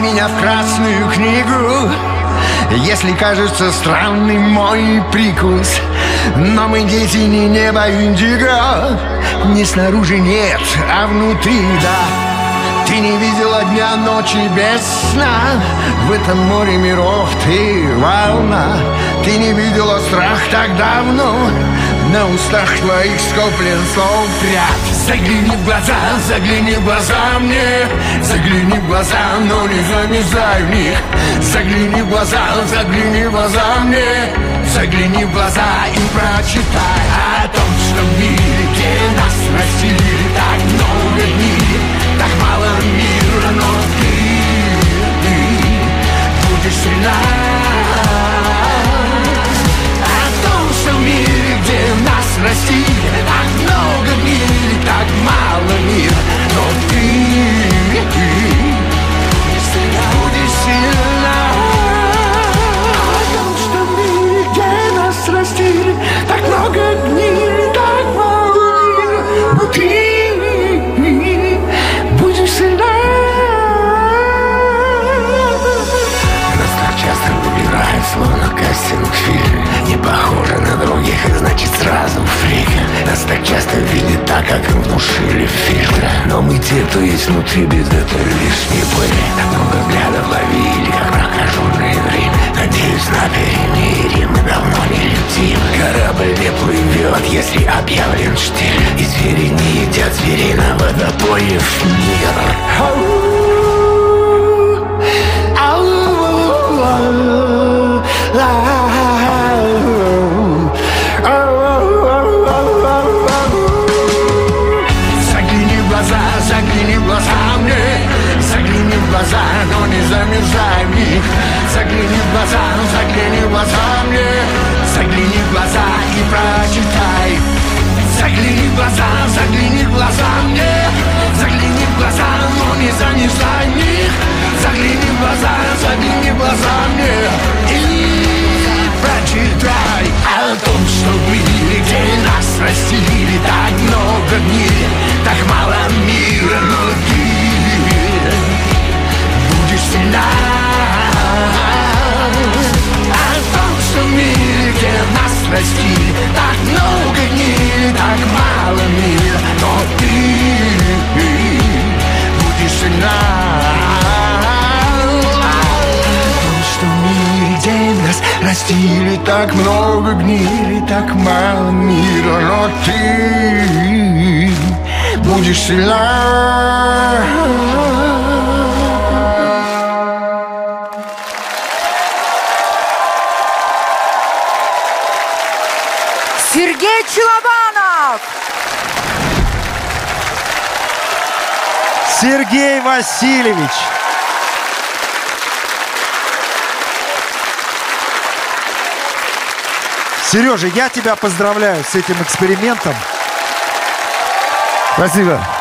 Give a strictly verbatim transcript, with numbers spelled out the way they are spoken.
меня в красную книгу, если кажется странным мой прикус. Но мы дети не неба индиго, не снаружи нет, а внутри, да. Ты не видела дня, ночи без сна, в этом море миров ты волна. Ты не видела страх так давно, на устах твоих скоплен слов ряд. Загляни в глаза, загляни в глаза мне, загляни в глаза, но не замерзай в них. Загляни в глаза, загляни в глаза мне, загляни в глаза и прочитай о том, что в мире, где нас растили так много дней, так мало мира, но ты, ты будешь сильна. О том, что в мире, где нас растили так много дней, так мало мира, но ты, ты будешь сильна. О том, что в мире, где нас растили так много дней, так мало мира, но ты будешь сильна. Нас так часто выбирают, словно кастинг в фильме. Не похоже на других, и значит сразу фрика. Нас так часто видят так, как им внушили фильтры. Но мы те, кто есть внутри, без этой лишней пыли. Так много взглядов ловили, как прокаженные время. Надеюсь, на перемирие мы давно не летим. Корабль не плывет, если объявлен штиль. И звери не едят зверей на водопое в мир. Загляни в глаза, загляни в глаза мне, загляни в глаза, но не замерзай в них. Загляни в глаза, загляни в глаза мне, загляни в глаза и прочитай. Загляни в глаза, загляни в глаза мне, загляни в глаза, но не замерзай в них. Загляни в глаза, загляни в глаза мне и прочитай о том, что в мире, где нас растили так много дней, так мало мира, но ты будешь сильна. О том, что в мире, где нас растили так много дней, так мало мира, но ты будешь сильна. Растили так много гнили, так мало мира, но ты будешь сильна. Сергей Челобанов! Сергей Васильевич! Сережа, я тебя поздравляю с этим экспериментом. Спасибо.